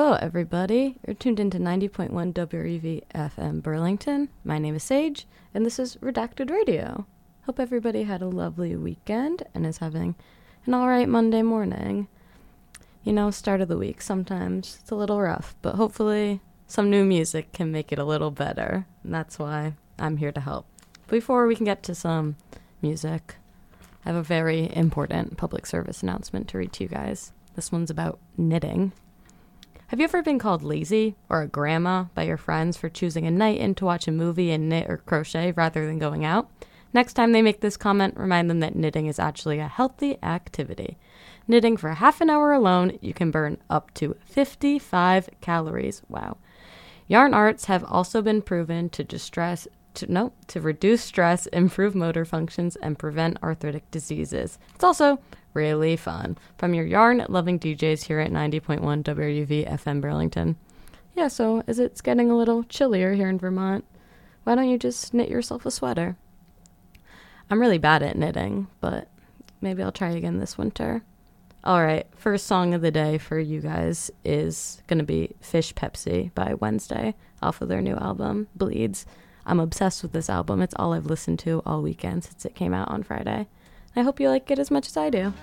Hello, everybody. You're tuned into 90.1 WREV FM Burlington. My name is Sage, and this is Redacted Radio. Hope everybody had a lovely weekend and is having an alright Monday morning. You know, start of the week, sometimes it's a little rough, but hopefully some new music can make it a little better, and that's why I'm here to help. Before we can get to some music, I have a very important public service announcement to read to you guys. This one's about knitting. Have you ever been called lazy or a grandma by your friends for choosing a night in to watch a movie and knit or crochet rather than going out? Next time they make this comment, remind them that knitting is actually a healthy activity. Knitting for half an hour alone, you can burn up to 55 calories. Wow. Yarn arts have also been proven to reduce stress, improve motor functions, and prevent arthritic diseases. It's also really fun. From your yarn-loving DJs here at 90.1 WRUV FM Burlington. Yeah, so as it's getting a little chillier here in Vermont, why don't you just knit yourself a sweater? I'm really bad at knitting, but maybe I'll try again this winter. All right, first song of the day for you guys is going to be Fish Pepsi by Wednesday off of their new album, Bleeds. I'm obsessed with this album. It's all I've listened to all weekend since it came out on Friday. I hope you like it as much as I do.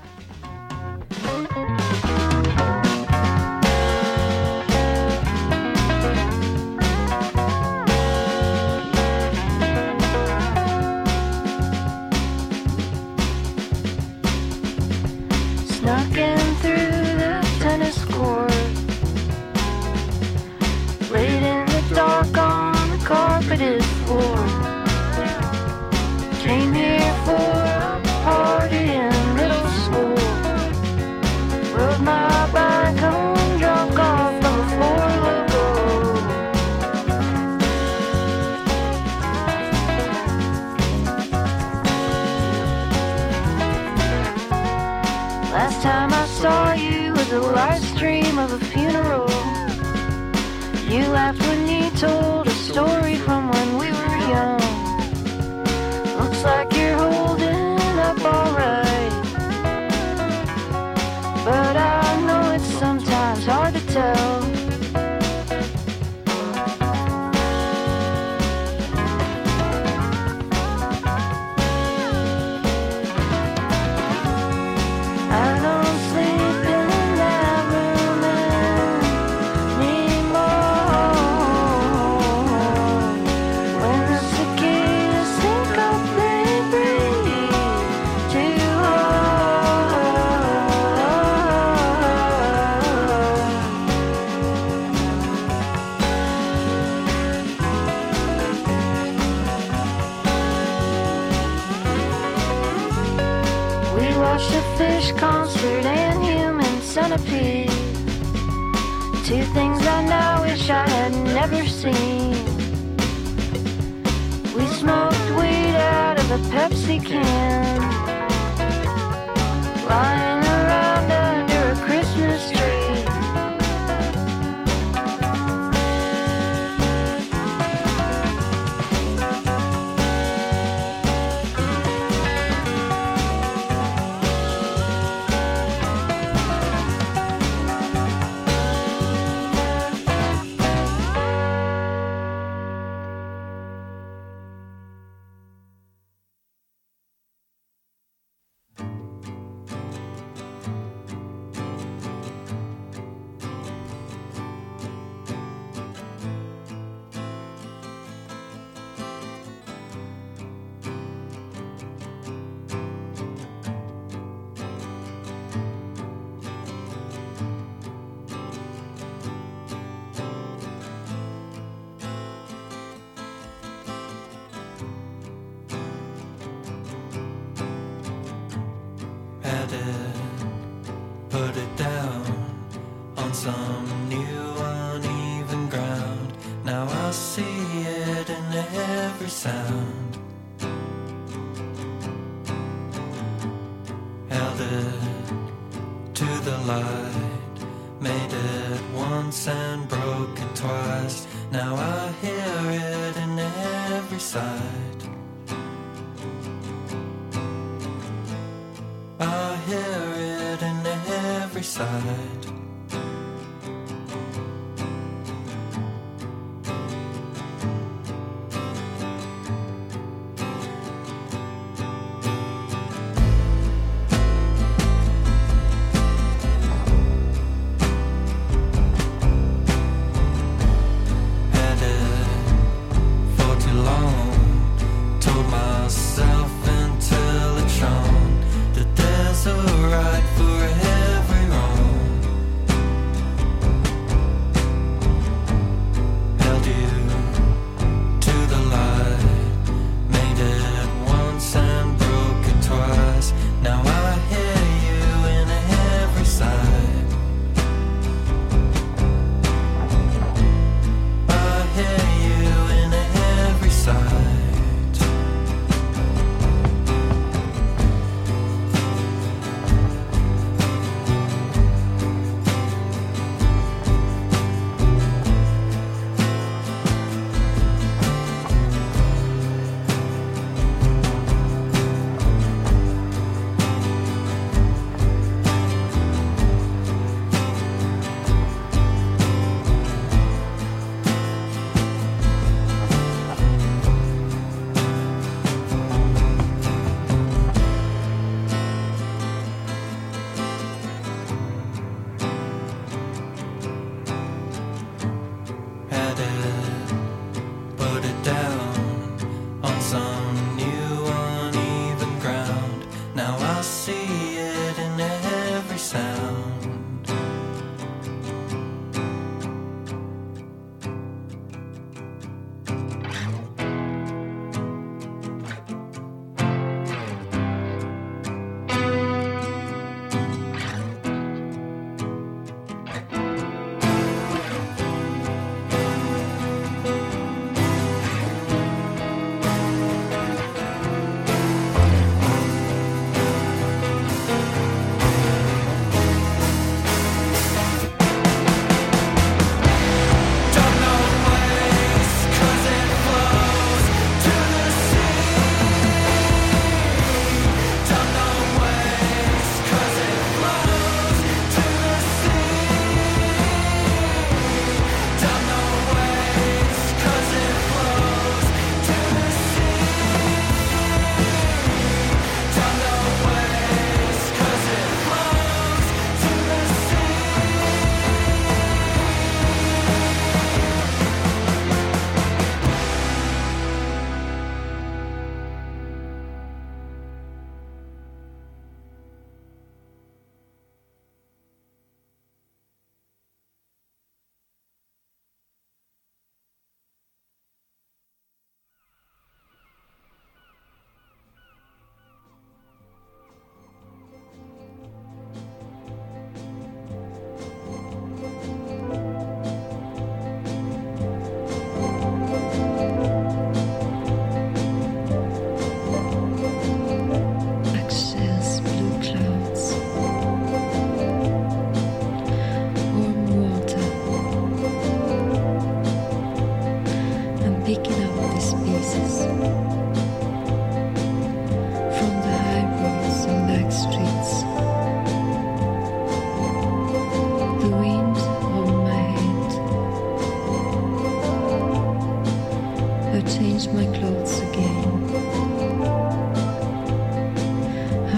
Snuck in through the tennis court, laid in the dark on the carpeted floor. Came here for a party in middle school. Rode my bike home, drunk off from a Four Loko. Last time I saw you was a live stream of a funeral. You laughed when you told a story from when we were young. Looks like you're holding up alright, but I know it's sometimes hard to tell. I don't sleep in that room anymore. When the cicadas think up, they breathe too hard. We watched a fish concert and Human Centipede. Two things I now wish I had never seen. We smoked weed out of a Pepsi can, lying around under a Christmas tree. Had it, put it down on some new uneven ground. Now I see it in every sound. Held it to the light, made it once and broke it twice. Now I hear it in every sight. I hear it in every side.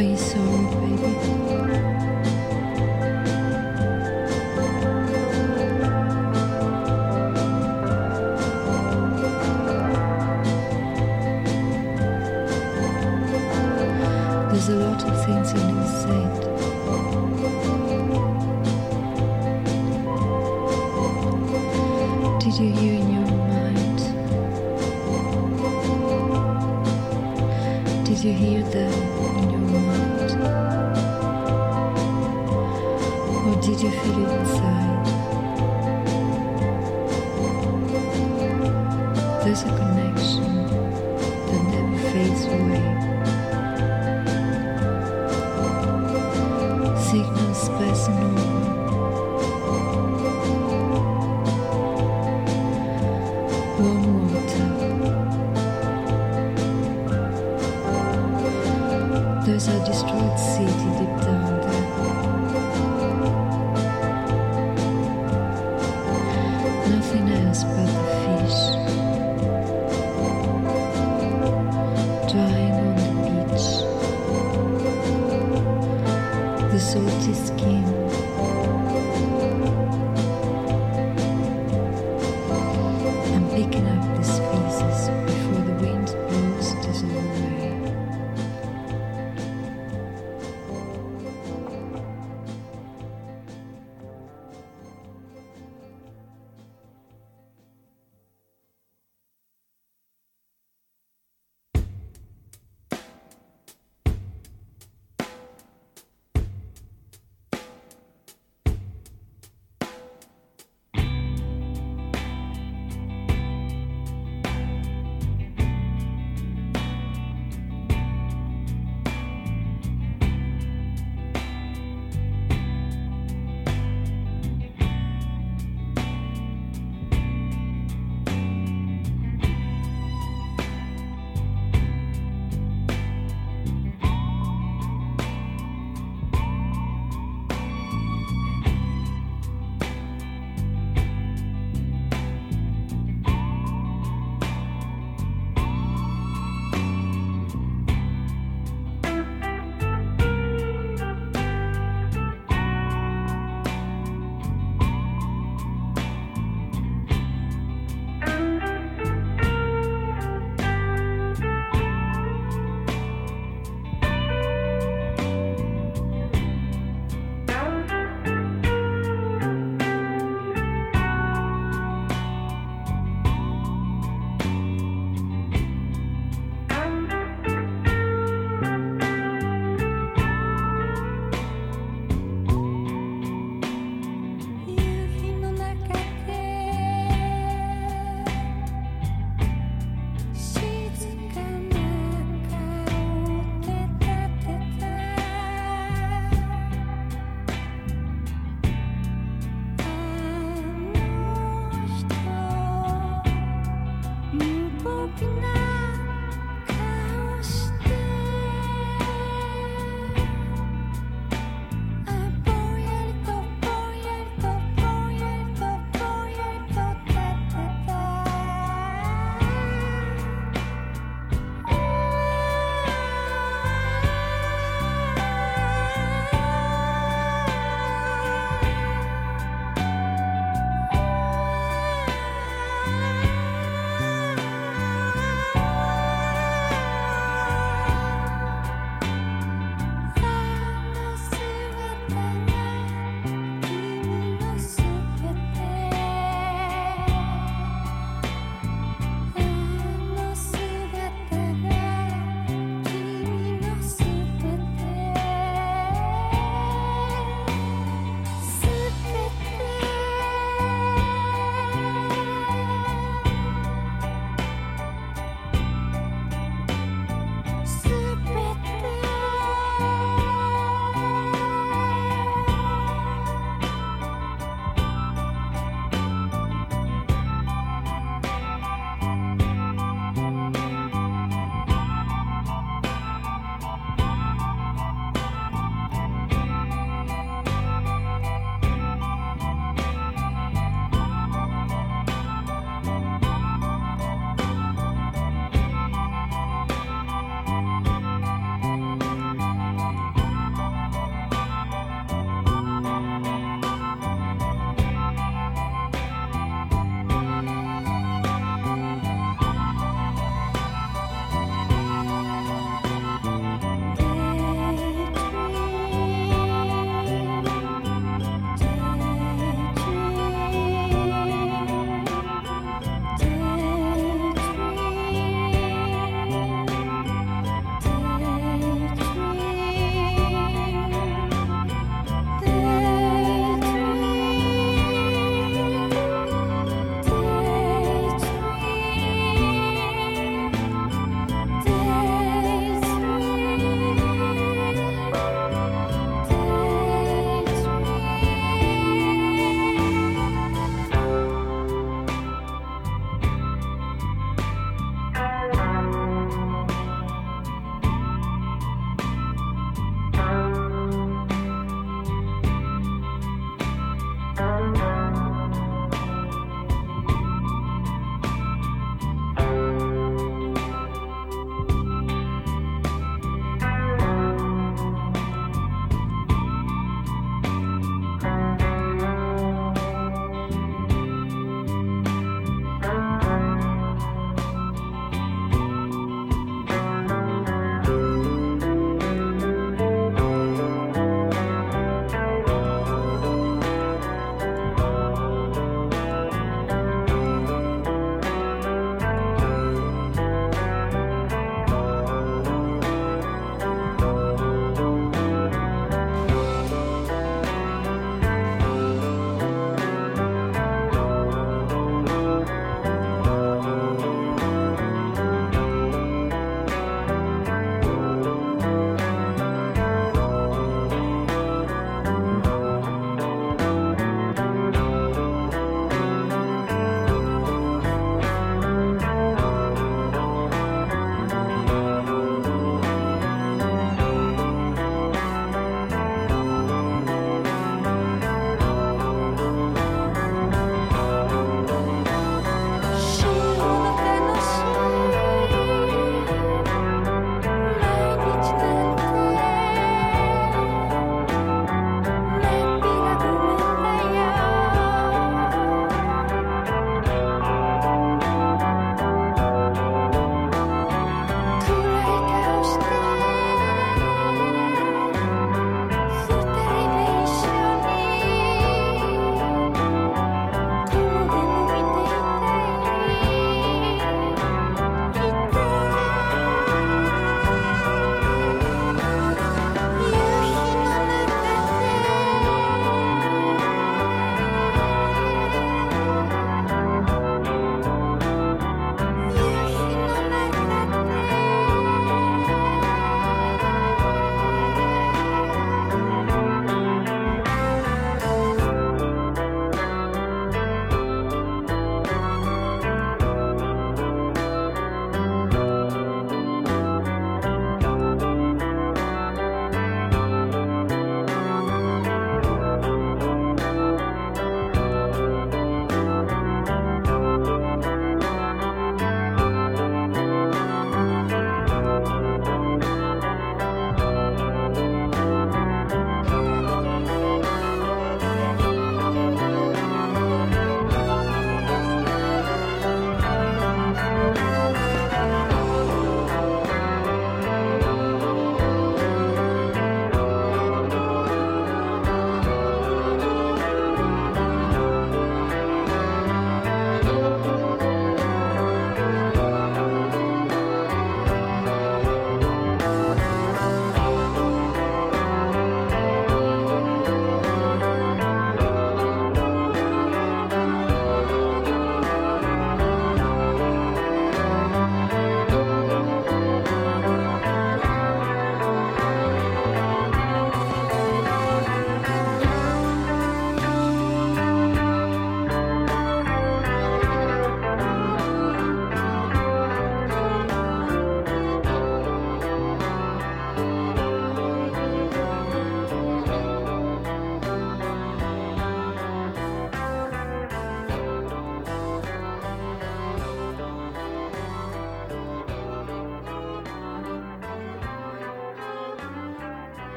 Are you sorry, baby? There's a lot of things I never said. Did you hear in your mind? Did you hear them in your mind? Or did you feel it inside? There's a connection that never fades away. Signals passing over. Warm water. There's a destroyed city deep down there. Nothing else but the fish drying on the beach. The salty skin. I'm picking up these pieces before the wind blows this all away.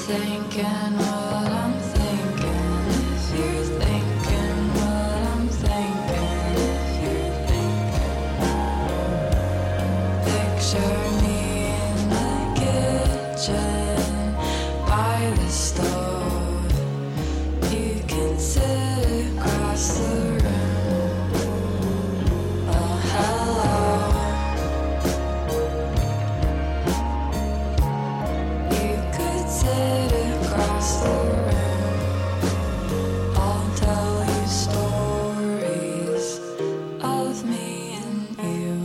thinking what I'm thinking, if you're thinking what I'm thinking, if you're thinking, picture me in the kitchen by the stove. You can sit across the room. Oh, hello. You could sit across the room. I'll tell you stories of me and you.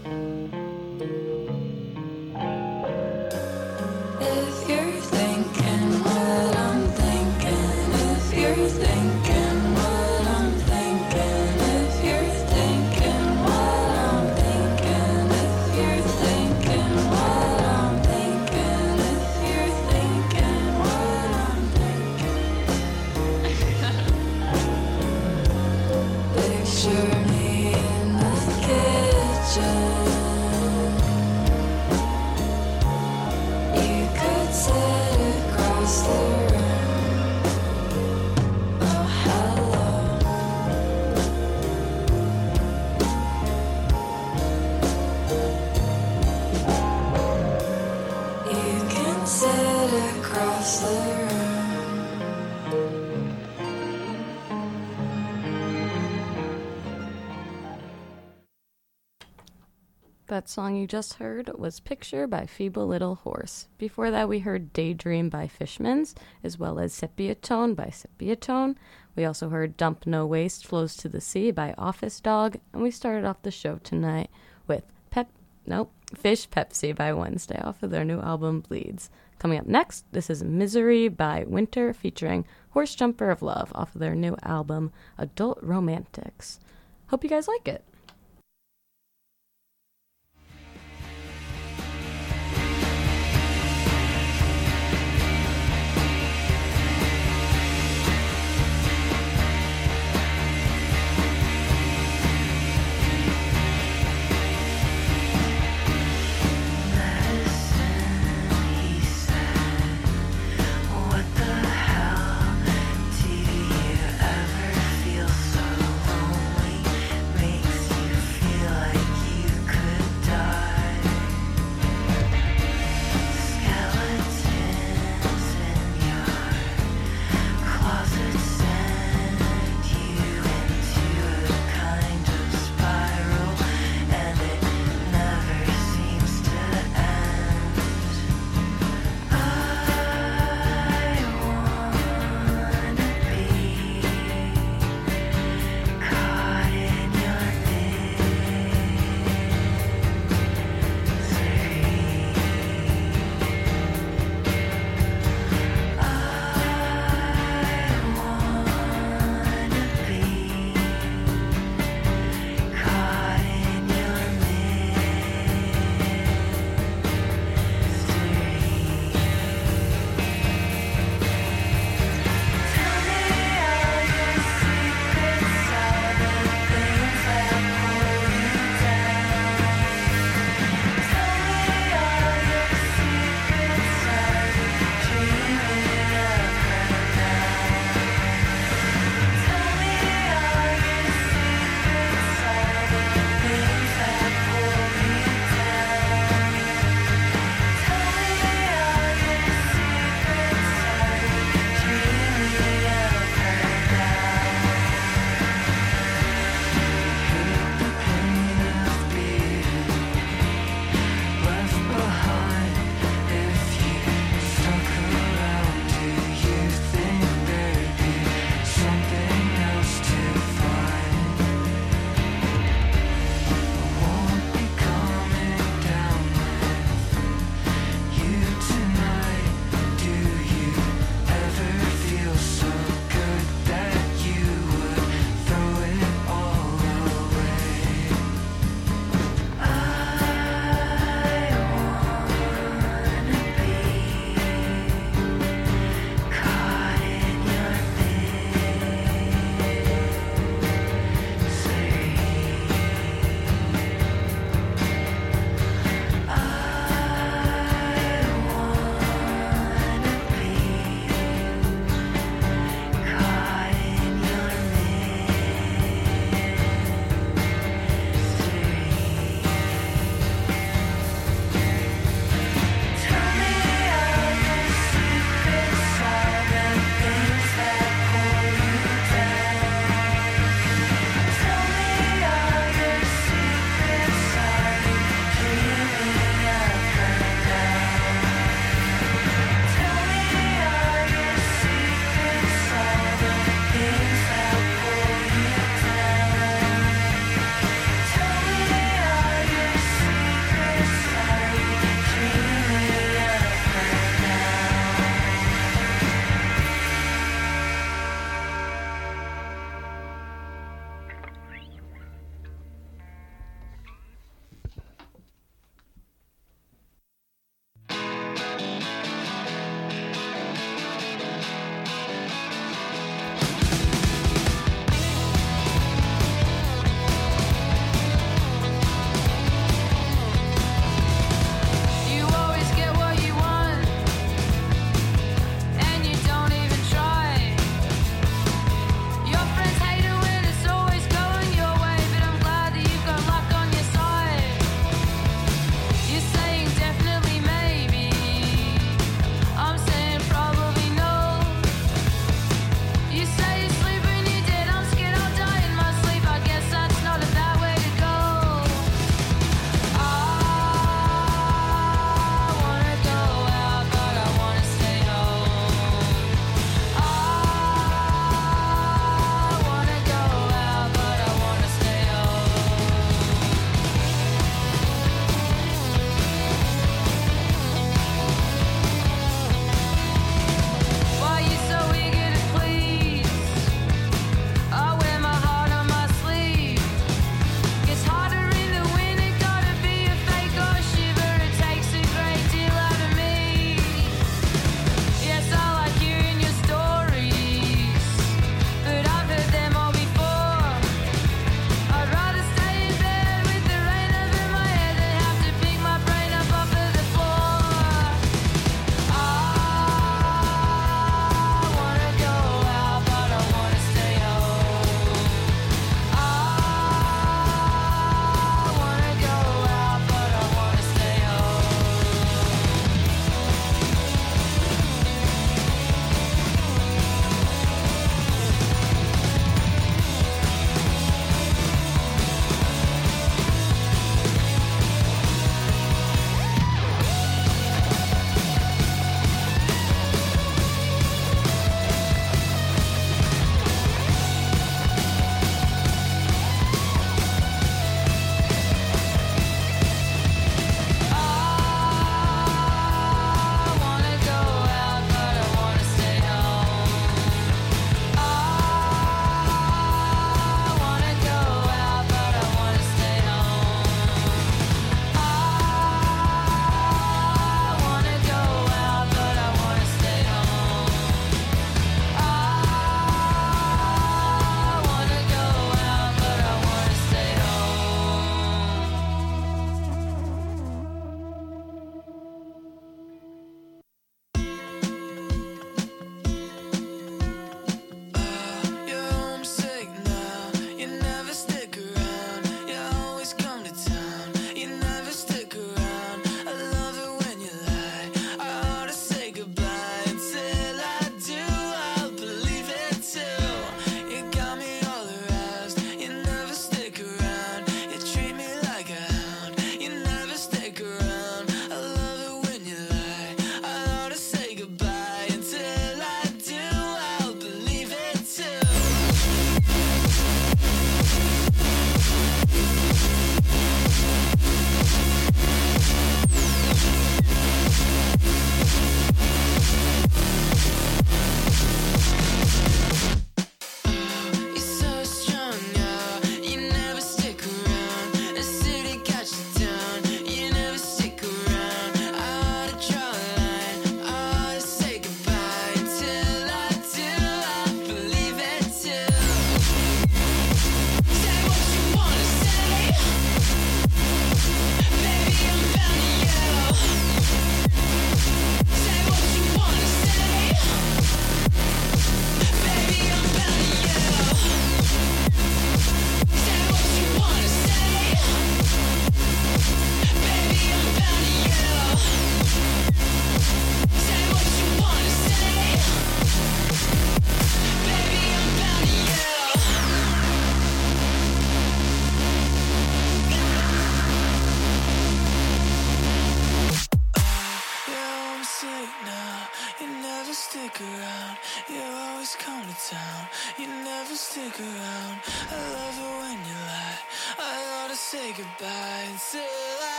If you're thinking what I'm thinking, if you're thinking what I'm thinking, if you're thinking what I'm thinking, if you're thinking what I'm thinking, if you're thinking what I'm thinking. Picture me in the kitchen. You could sit across the room. Oh, hello. You can sit across the room. That song you just heard was Picture by Feeble Little Horse. Before that, we heard Daydream by Fishmans, as well as Sepia Tone by Sepia Tone. We also heard Dump No Waste Flows to the Sea by Office Dog. And we started off the show tonight with Fish Pepsi by Wednesday off of their new album Bleeds. Coming up next, this is Misery by Winter featuring Horse Jumper of Love off of their new album Adult Romantics. Hope you guys like it. What the hell do you ever feel so lonely? Makes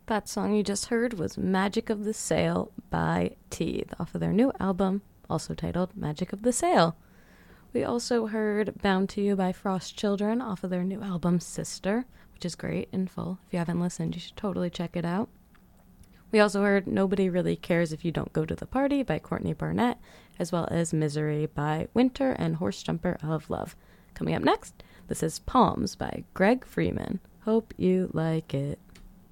That song you just heard was Magic of the Sail by Teeth off of their new album, also titled Magic of the Sail. We also heard Bound to You by Frost Children off of their new album Sister, which is great in full. If you haven't listened, you should totally check it out. We also heard Nobody Really Cares If You Don't Go to the Party by Courtney Barnett, as well as Misery by Winter and Horse Jumper of Love. Coming up next, this is Palms by Greg Freeman. Hope you like it.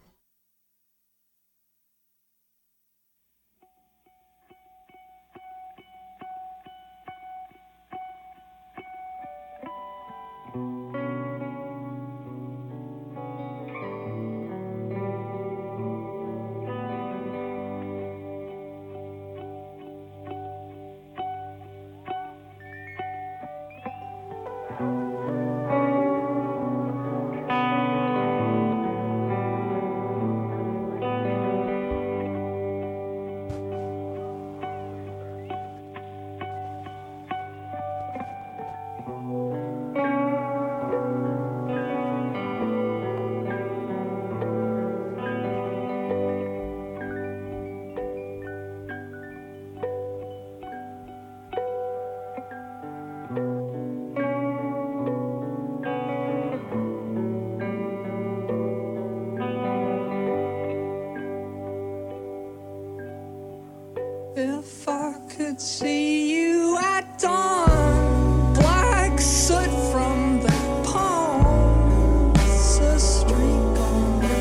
If I could see you at dawn, black soot from the palms, a streak on the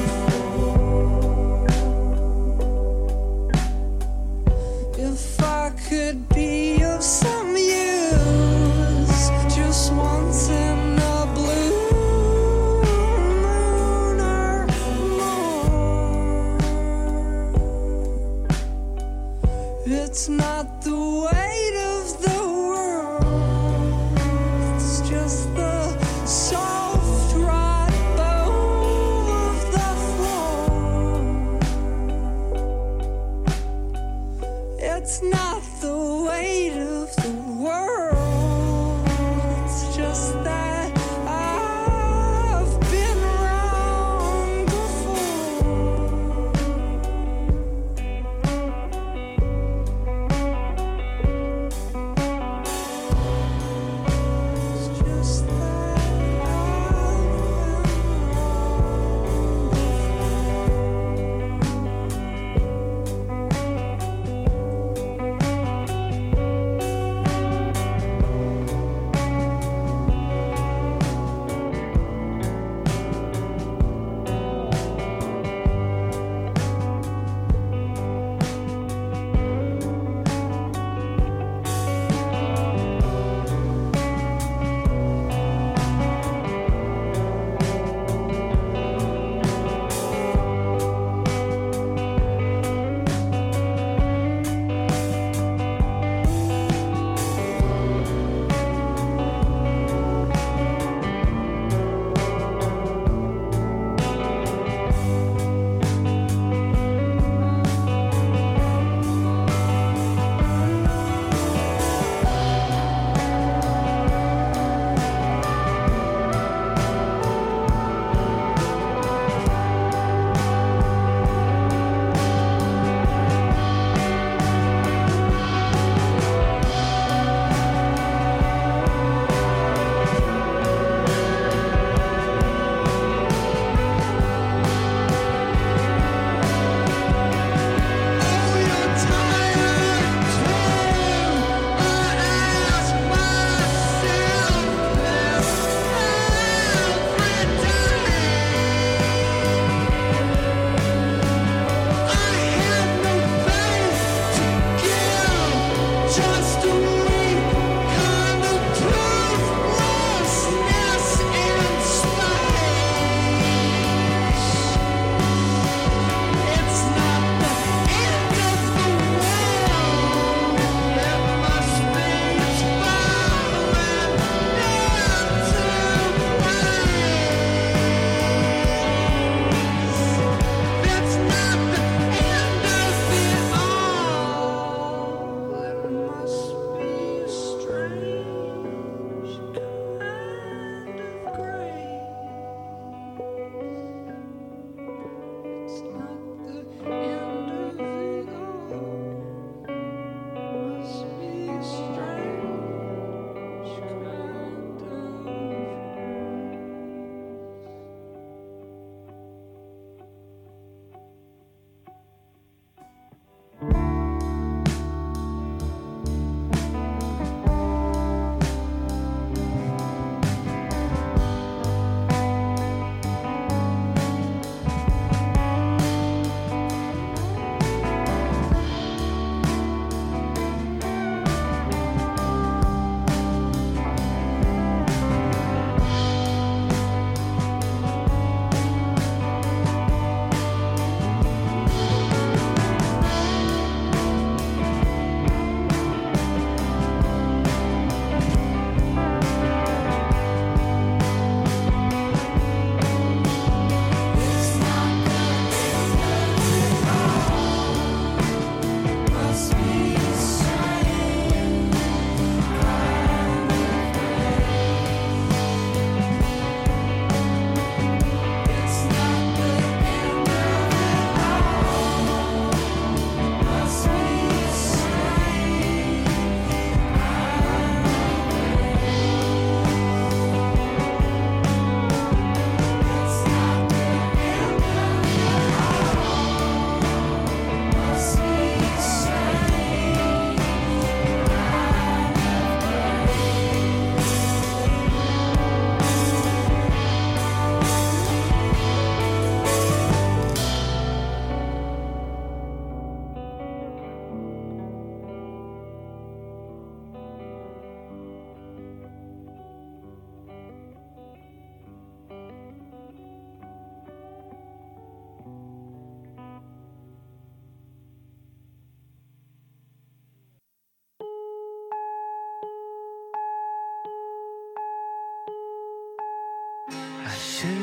floor. If I could be of some use, just once in a blue moon or more. It's not the weight of the world, it's just the soft right bow of the floor. It's not the weight of the world, it's just that I've been wrong before. It's just that I've been wrong before.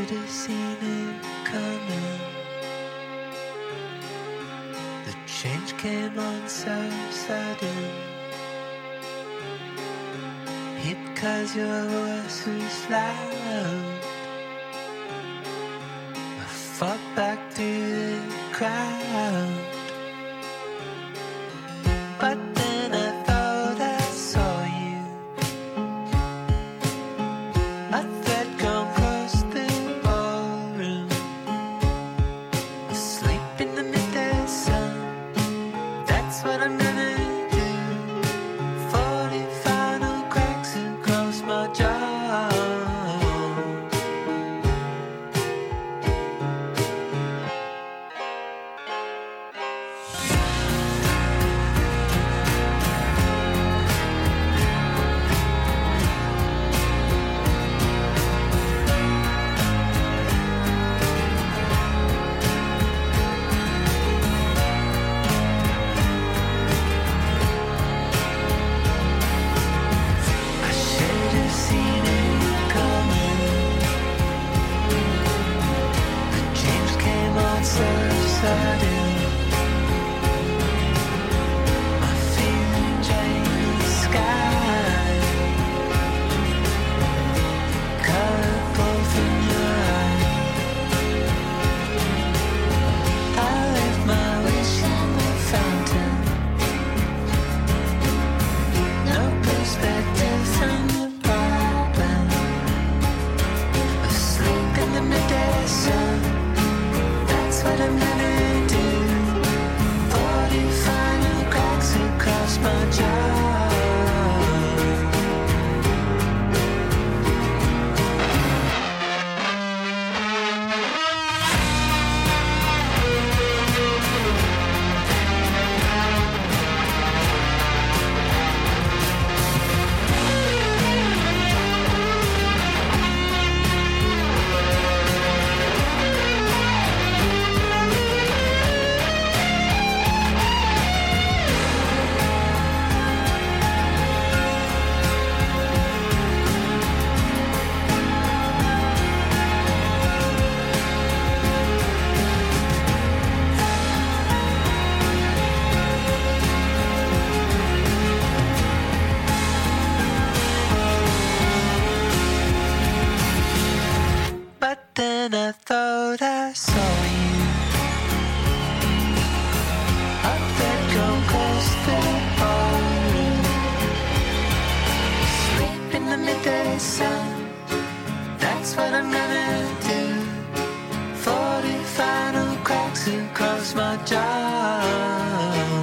should have seen it coming. The change came on so sudden. Hit 'cause your voice was loud. I fought back through the crowd. But then I thought I saw you. A thread gone across the ballroom. Asleep in the midday sun. That's what I'm gonna do. 40 final cracks across my jaw. I should have seen it coming. The change came on so sudden. My feeling drained the sky. Colorful from your eye. I left my wish in the fountain. No perspective from the problem. Asleep in the midday sun. That's what I'm gonna do. 40 final cracks across my jaw. But then I thought I saw you. A thread gone across the ballroom. Sleep in the midday sun. That's what I'm gonna do. 40 final cracks across my jaw.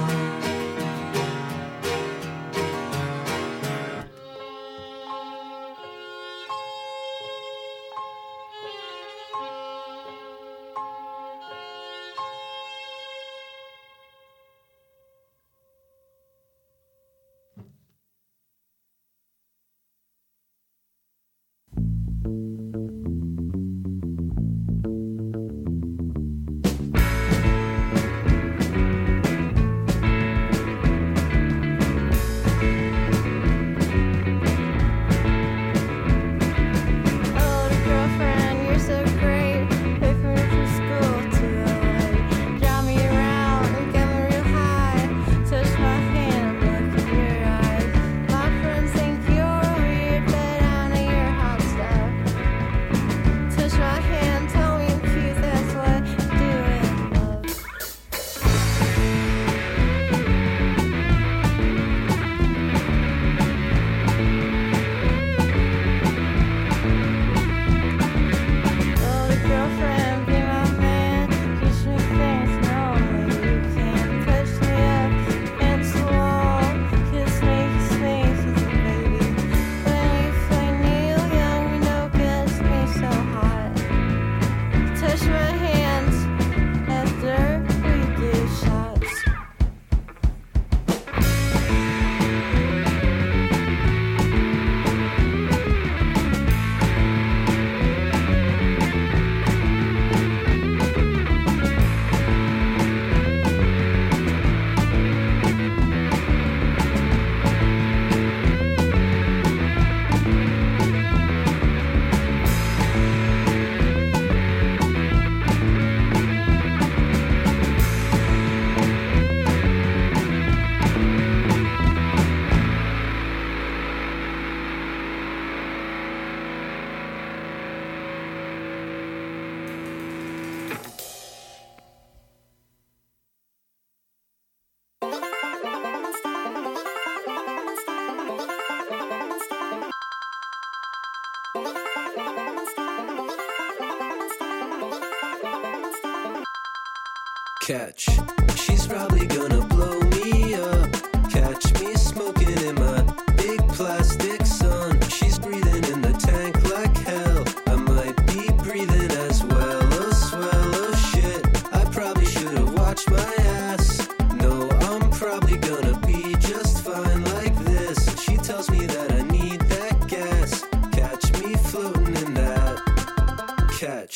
Catch, she's probably gonna blow me up. Catch me smoking in my big plastic sun. She's breathing in the tank like hell. I might be breathing as well. A swell of shit. I probably should have watched my ass. No, I'm probably gonna be just fine like this. She tells me that I need that gas. Catch me floating in that. Catch.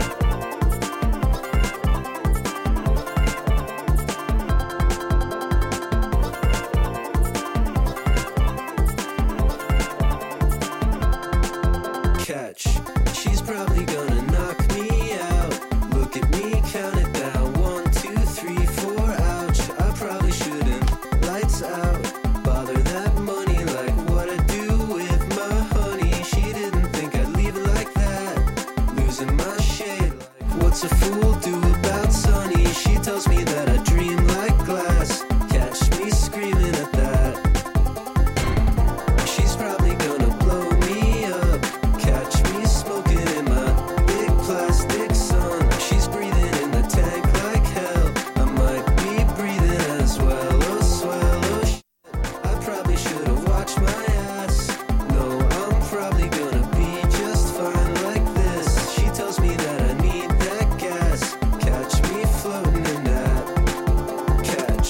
Catch. She's probably gonna knock me out. Look at me, count it down. 1, 2, 3, 4, ouch. I probably shouldn't. Lights out. Bother that money, like what I do with my honey. She didn't think I'd leave it like that. Losing my shade, like what's a fool do about Sunny? She tells me that I dream like glass. Catch me screaming at that. She's probably gonna blow me up. Catch me smoking in my big plastic sun. She's breathing in the tank like hell. I might be breathing as well. A swell of shit. I probably should have watched my ass. No, I'm probably gonna be just fine like this. She tells me that I need that gas. Catch me floating in that. Catch.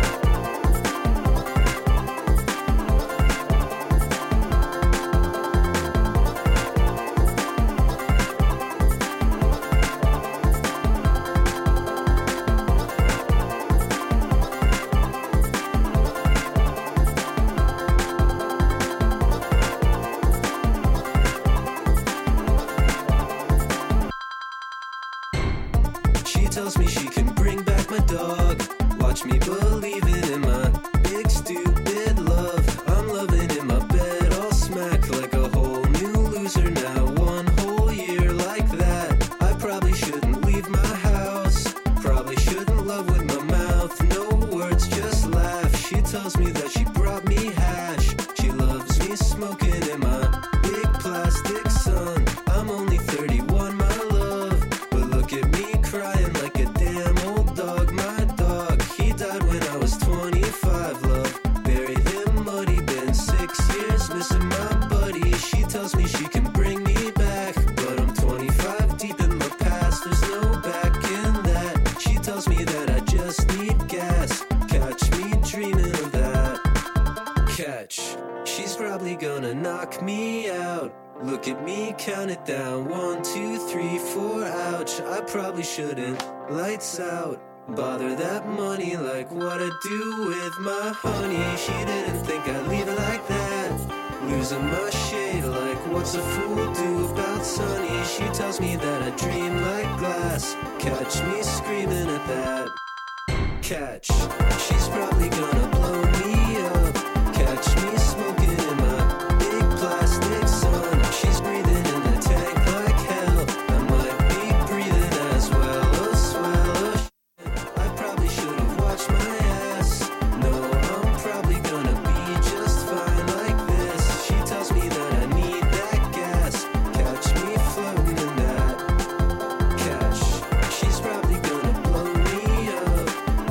She tells me she can bring back my dog. Watch me believe it in my big stupid love. I'm loving in my bed, all smack like a whole new loser now. 1 whole year like that. I probably shouldn't leave my house. Probably shouldn't love with my mouth. No words, just laugh. She tells me that she brought me hash. She loves me smoking in my big plastic sun. I'm only 31, my love. But look at me crying like a damn old dog. My dog, he died when I was 25, love. Buried him muddy, been 6 years missing my buddy. She tells me she can bring me back, but I'm 25 deep in my past. There's no back in that. She tells me that I just need gas. Catch me dreaming of that. Catch. She's probably gonna knock me out. Look at me, count it down. 1, 2, 3, 4, ouch. I probably shouldn't. Lights out. Bother that money, like what I do with my honey. She didn't think I'd leave it like that. Losing my shade, like what's a fool do about Sunny? She tells me that I dream like glass. Catch me screaming at that. Catch. She's probably gonna blow me up. Catch me smoking in my big plastic sun. She's breathing in the tank like hell. I might be breathing as well. A swell of shit. I probably should have watched my ass. No, I'm probably gonna be just fine like this. She tells me that I need that gas. Catch me floating in that. Catch. She's probably gonna blow me up.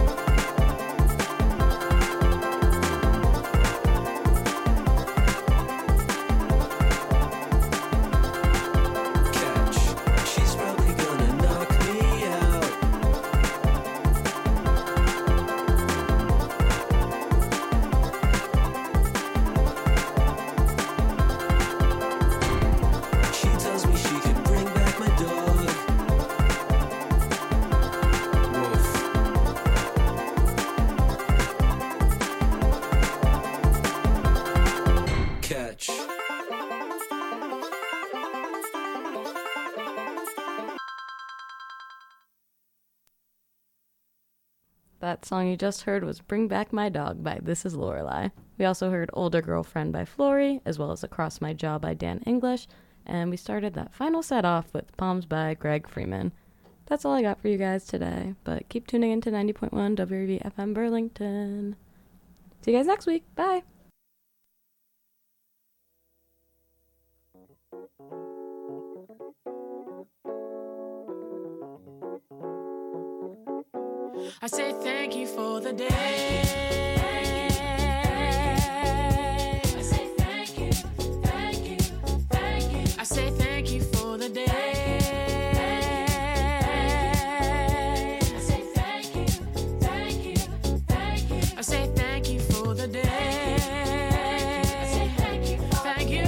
Catch. She's probably gonna knock me out. She tells me she can bring back my dog. Woof. Catch. That song you just heard was Bring Back My Dog by This Is Lorelei. We also heard Older Girlfriend by Flory, as well as Across My Jaw by Dan English, and we started that final set off with Palms by Greg Freeman. That's all I got for you guys today, but keep tuning in to 90.1 WRV FM Burlington. See you guys next week. Bye! I say thank you for the day. I say thank you, thank you, thank you. I say thank you for the day. I say thank you, thank you, thank you. I say thank you for the day. I say thank you for the day.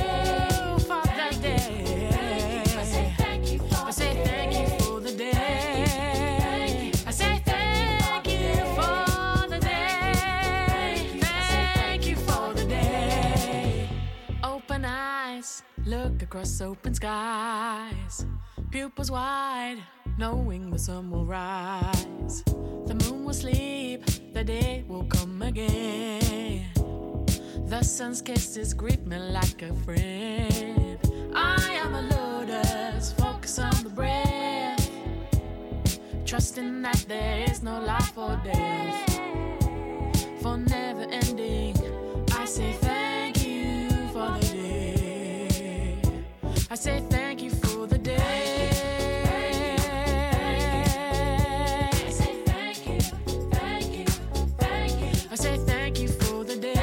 I say thank you for the day. I say thank you for the day. Thank you for the day. Open eyes, look across open skies. Pupils wide, knowing the sun will rise. The moon will sleep, the day will come again. The sun's kisses greet me like a friend. I am a lotus, focus on the breath, trusting that there is no life or death. For never ending, I say thank you for the day. I say thank you for the day. I say thank you, thank you, thank you. I say thank you for the day.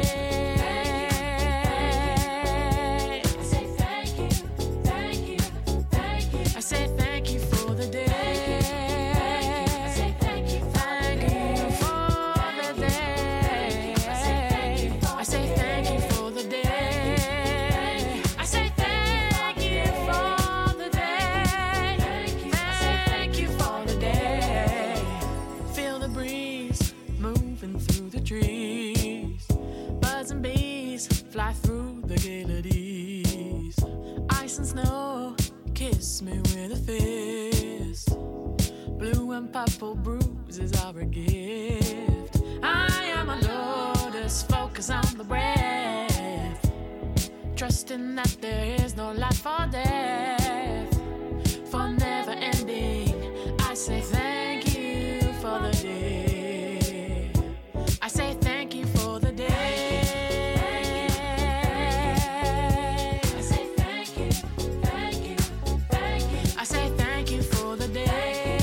I say thank you, thank you, thank you. I say thank you for the day. I say thank you for the day. I say thank you for the day. I say thank you for the day. I say thank you for the day. Thank you for the day. Feel the breeze moving through the trees. Birds and bees fly through the galeries. Ice and snow kiss me with a fist. Blue and purple bruises are a gift. I am a lotus, focus on the breath, trusting that there is no life or death. For never ending, I say thank you for the day. I say thank you for the day. I say thank you, thank you, thank you. I say thank you for the day.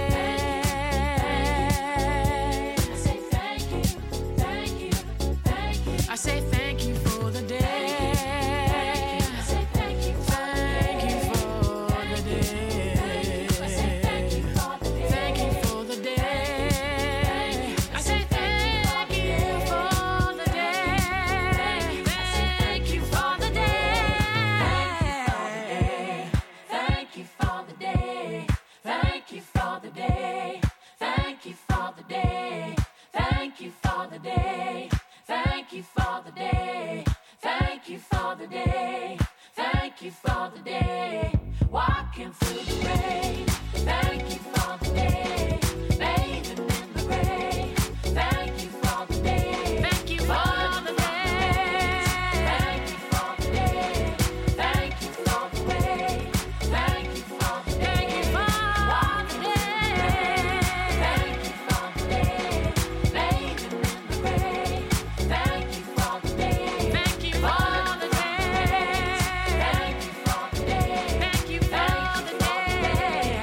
I say thank you, thank you, thank you. I say thank you for the day. I say thank you for the day. I say thank you for the day. Thank you for the day. I say thank you for the day. Thank you for the day. Thank you for the day. Thank you for the day. Thank you for the day. Thank you for the day. Thank you for the day. Thank you for the day. Thank you for the day. Walking through the rain. Thank you for the day. Bathing in the rain. Thank you for the day. Thank you for the day. Thank you for the day. Thank you for the way. Thank you for the day. Thank you for the day. Thank you for the day. Bathing in the rain. Thank you for the day. Thank you for the day. Thank you for the day. Thank you for the day.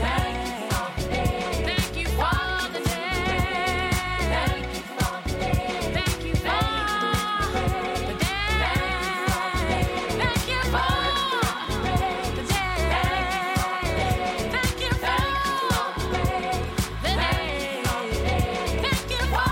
Thank you for the day. Thank you for the day. Thank you for the day. Thank you for the day. Thank you for the day. Thank you for the day. Thank you for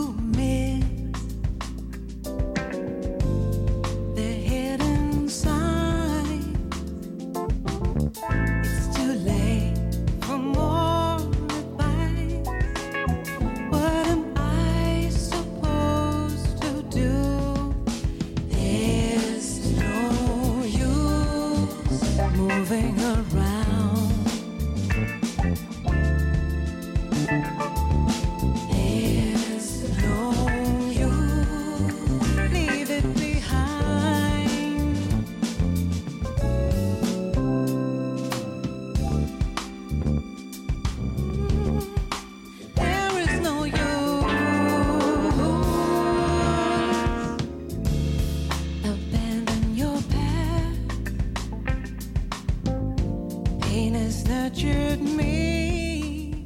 you miss the hidden sign. It's too late for more advice. What am I supposed to do? There's no use moving around. There's no use, leave it behind. There is no use. Abandon your path. Pain has nurtured me.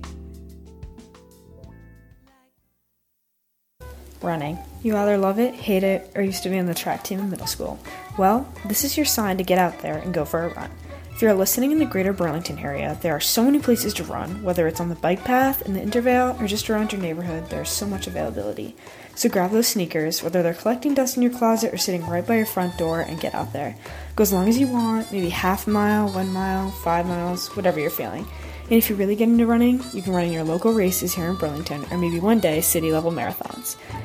Running. You either love it, hate it, or used to be on the track team in middle school. Well, this is your sign to get out there and go for a run. If you're listening in the greater Burlington area, there are so many places to run, whether it's on the bike path, in the Intervale, or just around your neighborhood. There's so much availability. So grab those sneakers, whether they're collecting dust in your closet or sitting right by your front door, and get out there. Go as long as you want, maybe half a mile, 1 mile, 5 miles, whatever you're feeling. And if you're really getting into running, you can run in your local races here in Burlington, or maybe one day city-level marathons.